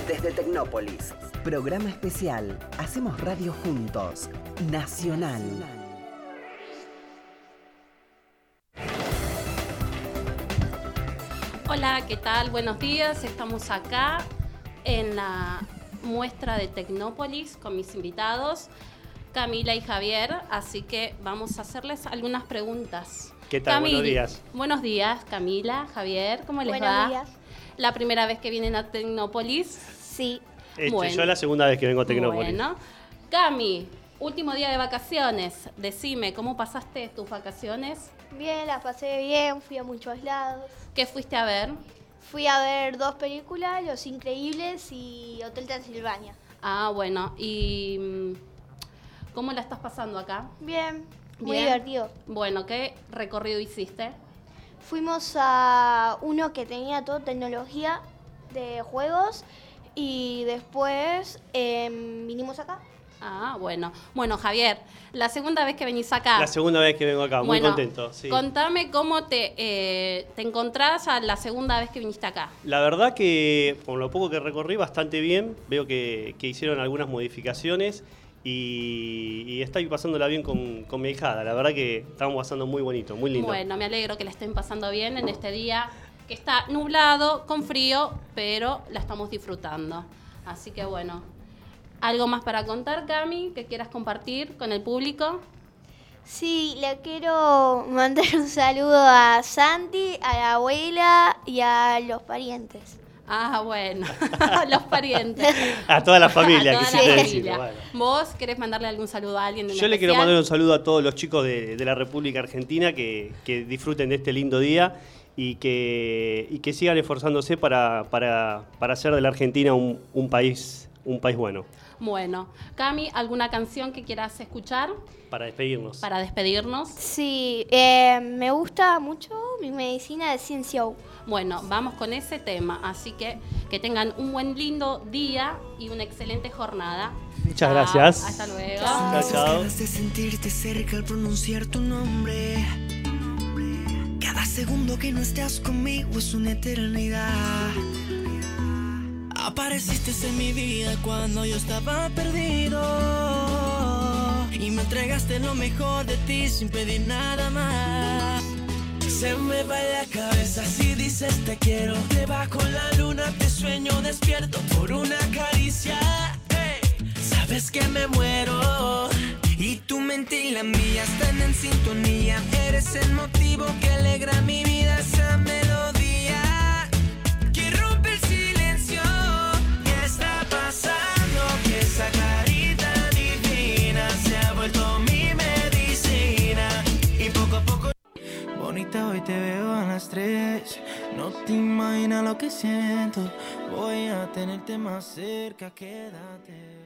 Desde Tecnópolis, programa especial. Hacemos radio juntos. Nacional. Hola, ¿qué tal? Buenos días. Estamos acá en la muestra de Tecnópolis con mis invitados, Camila y Javier. Así que vamos a hacerles algunas preguntas. ¿Qué tal? Buenos días. Buenos días, Camila, Javier. ¿Cómo les va? Buenos días. ¿La primera vez que vienen a Tecnópolis? Sí. Yo la segunda vez que vengo a Tecnópolis. Bueno. Cami, último día de vacaciones. Decime, ¿cómo pasaste tus vacaciones? Bien, las pasé bien, fui a muchos lados. ¿Qué fuiste a ver? Fui a ver 2 películas, Los Increíbles y Hotel Transilvania. Ah, bueno. ¿Y cómo la estás pasando acá? Bien, muy Bien. divertido. Bueno, ¿qué recorrido hiciste? Fuimos a uno que tenía todo tecnología de juegos y después vinimos acá. Ah, bueno. Bueno, Javier, la segunda vez que venís acá. La segunda vez que vengo acá, muy contento. Sí. Contame cómo te encontrás a la segunda vez que viniste acá. La verdad que con lo poco que recorrí bastante bien, veo que hicieron algunas modificaciones y estoy pasándola bien con mi hijada. La verdad que estamos pasando muy bonito, muy lindo. Bueno, me alegro que la estén pasando bien en este día que está nublado, con frío, pero la estamos disfrutando. Así que bueno. ¿Algo más para contar, Cami, que quieras compartir con el público? Sí, le quiero mandar un saludo a Santi, a la abuela y a los parientes. Ah, bueno, los parientes. A toda la familia, A toda quisiste la decir. familia. Bueno. ¿Vos querés mandarle algún saludo a alguien en Yo le quiero especial? mandar un saludo a todos los chicos de la República Argentina que disfruten de este lindo día y que sigan esforzándose para hacer de la Argentina un país bueno. Bueno, Cami, ¿alguna canción que quieras escuchar Para despedirnos. para despedirnos? Sí, me gusta mucho Mi Medicina de Ciencia U. Bueno, vamos con ese tema, así que tengan un buen lindo día y una excelente jornada. Muchas Chao, gracias. Hasta luego. Chao, chao. Ganas de sentirte cerca al pronunciar tu nombre. Cada segundo que no estás conmigo es una eternidad. Apareciste en mi vida cuando yo estaba perdido y me entregaste lo mejor de ti sin pedir nada más. Se me va la cabeza si dices te quiero. Debajo la luna te sueño despierto por una caricia. Hey, sabes que me muero y tu mente y la mía están en sintonía. Eres el motivo que alegra mi vida, esa melodía que rompe el silencio. ¿Qué está pasando? Que esa carita divina se ha vuelto mi medicina y poco a poco. Bonita, hoy te veo a las 3. No te imaginas lo que siento. Voy a tenerte más cerca, quédate.